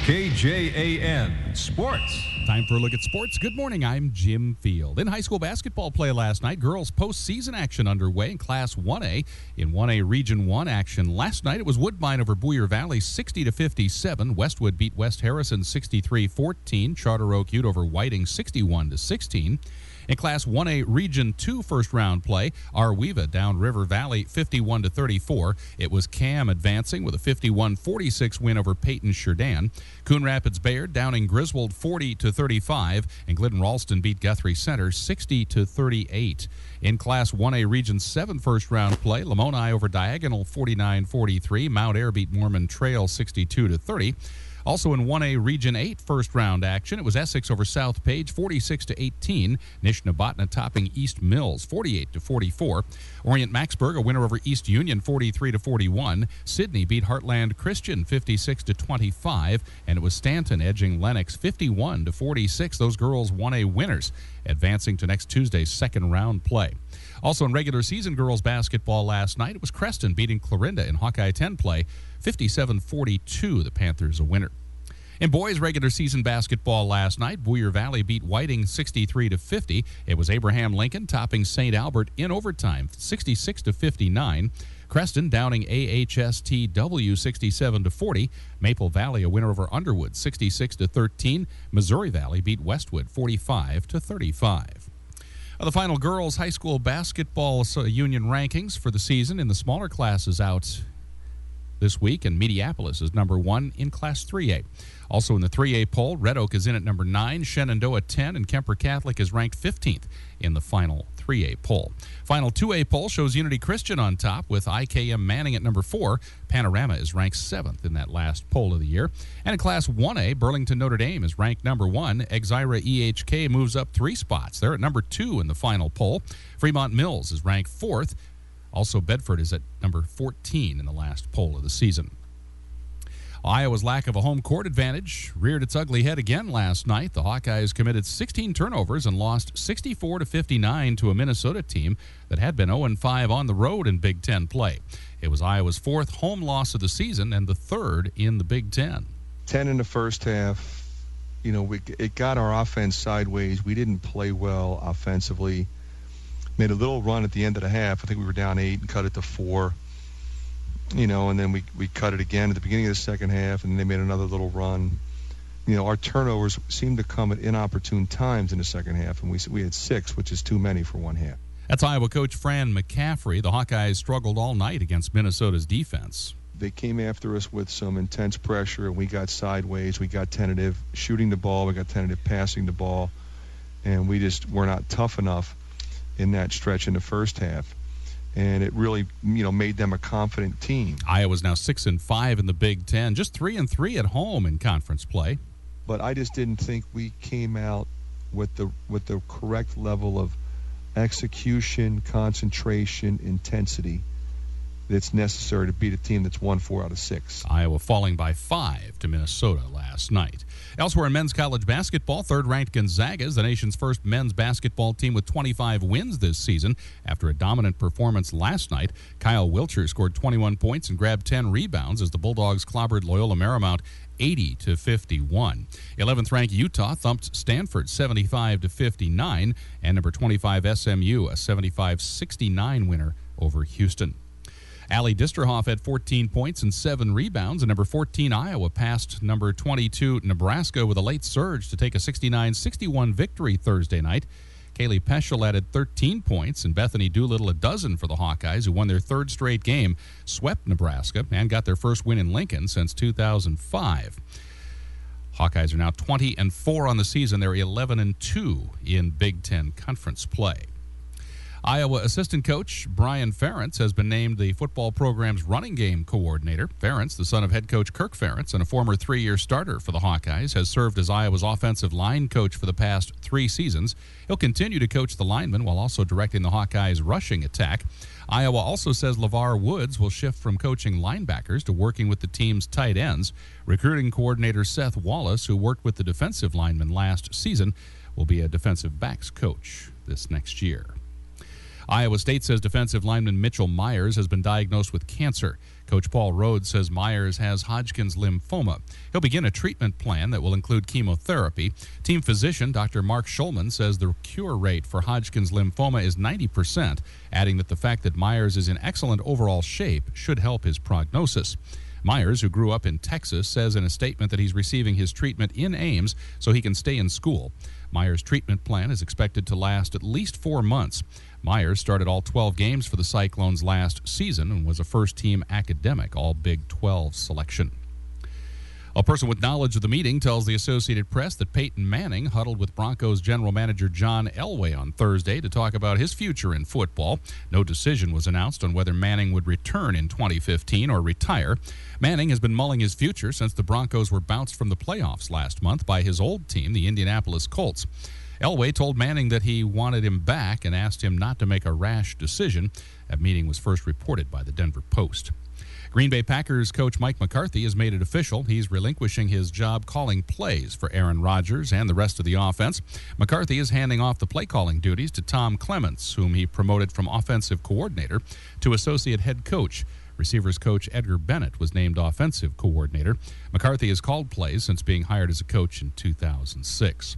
KJAN Sports. Time for a look at sports. Good morning, I'm Jim Field. In high school basketball play last night, girls postseason action underway in Class 1A. In 1A Region 1 action last night, it was Woodbine over Boyer Valley 60-57. Westwood beat West Harrison 63-14. Charter Oak Ute over Whiting 61-16. In Class 1A Region 2 first-round play, Arweva down River Valley 51-34. It was Cam advancing with a 51-46 win over Peyton Sheridan. Coon Rapids Bayard downing Griswold 40-35, and Glidden Ralston beat Guthrie Center 60-38. In Class 1A Region 7 first-round play, Lamoni over Diagonal 49-43. Mount Ayr beat Mormon Trail 62-30. Also in 1A Region 8 first-round action, it was Essex over South Page 46-18. Nishnabotna topping East Mills 48-44. Orient Maxburg a winner over East Union 43-41. Sydney beat Heartland Christian 56-25, and it was Stanton edging Lennox 51-46. Those girls 1A winners, advancing to next Tuesday's second-round play. Also in regular season girls basketball last night, it was Creston beating Clarinda in Hawkeye 10 play 57-42. The Panthers a winner. In boys regular season basketball last night, Boyer Valley beat Whiting 63-50. It was Abraham Lincoln topping St. Albert in overtime 66-59. Creston downing AHSTW 67-40. Maple Valley a winner over Underwood 66-13. Missouri Valley beat Westwood 45-35. The final girls high school basketball union rankings for the season in the smaller classes out this week, and Mediapolis is number 1 in Class 3A. Also in the 3A poll, Red Oak is in at number 9, Shenandoah 10, and Kemper Catholic is ranked 15th in the final 3A poll. Final 2A poll shows Unity Christian on top with IKM Manning at number 4. Panorama is ranked 7th in that last poll of the year. And in Class 1A, Burlington Notre Dame is ranked number 1. Exira EHK moves up 3 spots. They're at number 2 in the final poll. Fremont Mills is ranked 4th. Also, Bedford is at number 14 in the last poll of the season. Iowa's lack of a home court advantage reared its ugly head again last night. The Hawkeyes committed 16 turnovers and lost 64-59 to a Minnesota team that had been 0-5 on the road in Big Ten play. It was Iowa's 4th home loss of the season and the 3rd in the Big Ten. 10 in the first half. You know, it got our offense sideways. We didn't play well offensively. Made a little run at the end of the half. I think we were down 8 and cut it to 4. You know, and then we cut it again at the beginning of the second half, and they made another little run. You know, our turnovers seemed to come at inopportune times in the second half, and we had 6, which is too many for one half. That's Iowa coach Fran McCaffrey. The Hawkeyes struggled all night against Minnesota's defense. They came after us with some intense pressure, and we got sideways. We got tentative shooting the ball. We got tentative passing the ball, and we just were not tough enough in that stretch in the first half. And it really, made them a confident team. Iowa's now 6-5 in the Big Ten, just 3-3 at home in conference play. But I just didn't think we came out with the correct level of execution, concentration, intensity that's necessary to beat a team that's won 4 out of 6. Iowa falling by 5 to Minnesota last night. Elsewhere in men's college basketball, third-ranked Gonzaga is the nation's first men's basketball team with 25 wins this season. After a dominant performance last night, Kyle Wilcher scored 21 points and grabbed 10 rebounds as the Bulldogs clobbered Loyola Marymount 80-51. 11th-ranked Utah thumped Stanford 75-59, and number 25 SMU a 75-69 winner over Houston. Allie Disterhoff had 14 points and 7 rebounds, and number 14 Iowa passed number 22 Nebraska with a late surge to take a 69-61 victory Thursday night. Kaylee Peschel added 13 points, and Bethany Doolittle a dozen for the Hawkeyes, who won their 3rd straight game, swept Nebraska, and got their first win in Lincoln since 2005. Hawkeyes are now 20-4 on the season. They're 11-2 in Big Ten conference play. Iowa assistant coach Brian Ferentz has been named the football program's running game coordinator. Ferentz, the son of head coach Kirk Ferentz and a former 3-year starter for the Hawkeyes, has served as Iowa's offensive line coach for the past 3 seasons. He'll continue to coach the linemen while also directing the Hawkeyes' rushing attack. Iowa also says LeVar Woods will shift from coaching linebackers to working with the team's tight ends. Recruiting coordinator Seth Wallace, who worked with the defensive linemen last season, will be a defensive backs coach this next year. Iowa State says defensive lineman Mitchell Myers has been diagnosed with cancer. Coach Paul Rhodes says Myers has Hodgkin's lymphoma. He'll begin a treatment plan that will include chemotherapy. Team physician Dr. Mark Schulman says the cure rate for Hodgkin's lymphoma is 90%, adding that the fact that Myers is in excellent overall shape should help his prognosis. Myers, who grew up in Texas, says in a statement that he's receiving his treatment in Ames so he can stay in school. Myers' treatment plan is expected to last at least 4 months. Myers started all 12 games for the Cyclones last season and was a first-team academic All-Big 12 selection. A person with knowledge of the meeting tells the Associated Press that Peyton Manning huddled with Broncos general manager John Elway on Thursday to talk about his future in football. No decision was announced on whether Manning would return in 2015 or retire. Manning has been mulling his future since the Broncos were bounced from the playoffs last month by his old team, the Indianapolis Colts. Elway told Manning that he wanted him back and asked him not to make a rash decision. That meeting was first reported by the Denver Post. Green Bay Packers coach Mike McCarthy has made it official. He's relinquishing his job calling plays for Aaron Rodgers and the rest of the offense. McCarthy is handing off the play-calling duties to Tom Clements, whom he promoted from offensive coordinator to associate head coach. Receivers coach Edgar Bennett was named offensive coordinator. McCarthy has called plays since being hired as a coach in 2006.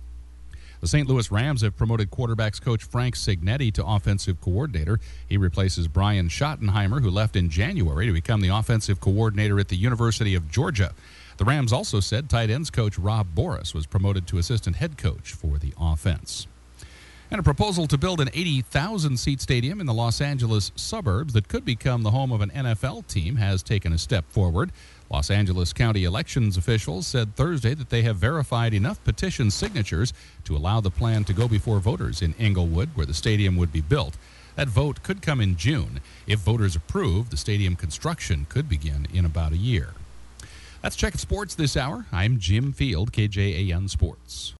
The St. Louis Rams have promoted quarterbacks coach Frank Cignetti to offensive coordinator. He replaces Brian Schottenheimer, who left in January to become the offensive coordinator at the University of Georgia. The Rams also said tight ends coach Rob Boris was promoted to assistant head coach for the offense. And a proposal to build an 80,000-seat stadium in the Los Angeles suburbs that could become the home of an NFL team has taken a step forward. Los Angeles County elections officials said Thursday that they have verified enough petition signatures to allow the plan to go before voters in Inglewood, where the stadium would be built. That vote could come in June. If voters approve, the stadium construction could begin in about a year. That's Check Sports this hour. I'm Jim Field, KJAN Sports.